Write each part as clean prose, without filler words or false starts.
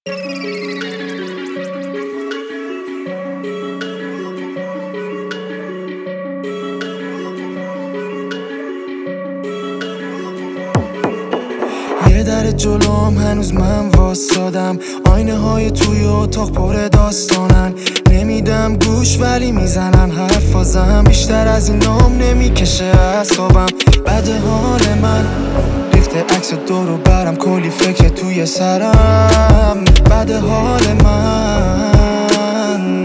یه در جلوم هنوز من واسادم، آینه های توی اتاق پر داستانن. نمیدم گوش ولی میزنن حرفازم، بیشتر از این نام نمیکشه اعصابم. بد حال من ریخته عکس دورو برم، کلی فکر توی سرم. بد حال من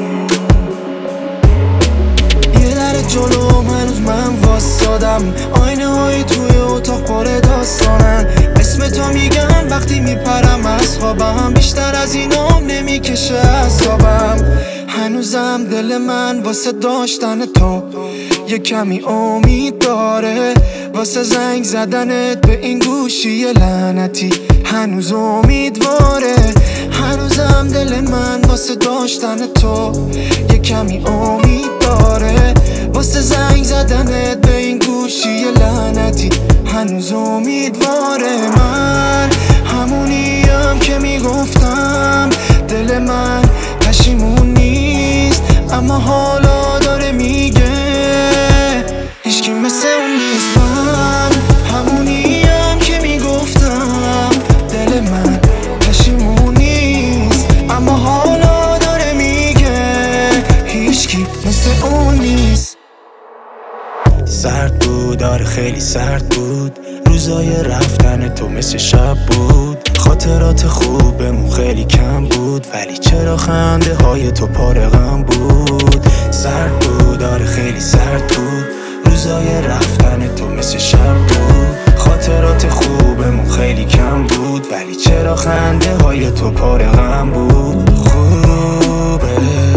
یه در جلوم هنوز من واسادم، آینه های توی اتاق پر داستانن. اسم تو میگم وقتی میپرم از خوابم، بیشتر از اینام نمیکشه اعصابم. هنوزم دل من واسه داشتن تو یه کمی امید داره، واسه زنگ زدنت به این گوشی لعنتی هنوز امیدواره. هنوزم دل من واسه داشتن تو یه کمی امید داره، واسه زنگ زدنت به این گوشی لعنتی هنوز امیدواره. من همونیم که میگفتم دل من پشیمون نیست، اما حالا داره میگه هیچکی مثل اون نیست. من همونیم که میگفتم دل من پشیمون نیست، اما حالا داره میگه هیچکی مثل اون نیست. سرد بود، آره خیلی سرد بود، روزای رفتن تو مثل شب بود. خاطرات خوبمون خیلی کم بود، ولی چرا خنده های تو پاره غم بود. سرد بود، آره خیلی سرد بود، روزای رفتن تو مثل شب بود. خاطرات خوبمون خیلی کم بود، ولی چرا خنده های تو پاره غم بود. خوبه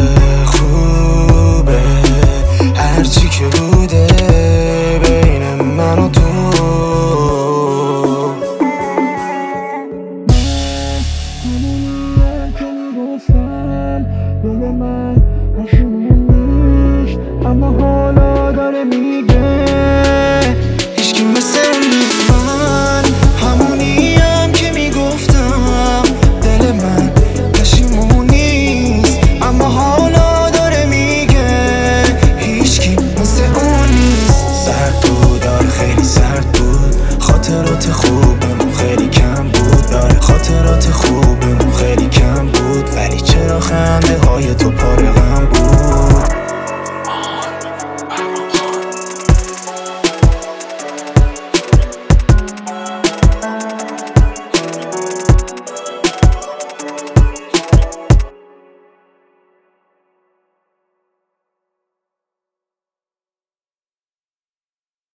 خوبه هرچی که بوده بین من و تو. دل من پشیمون نیست، اما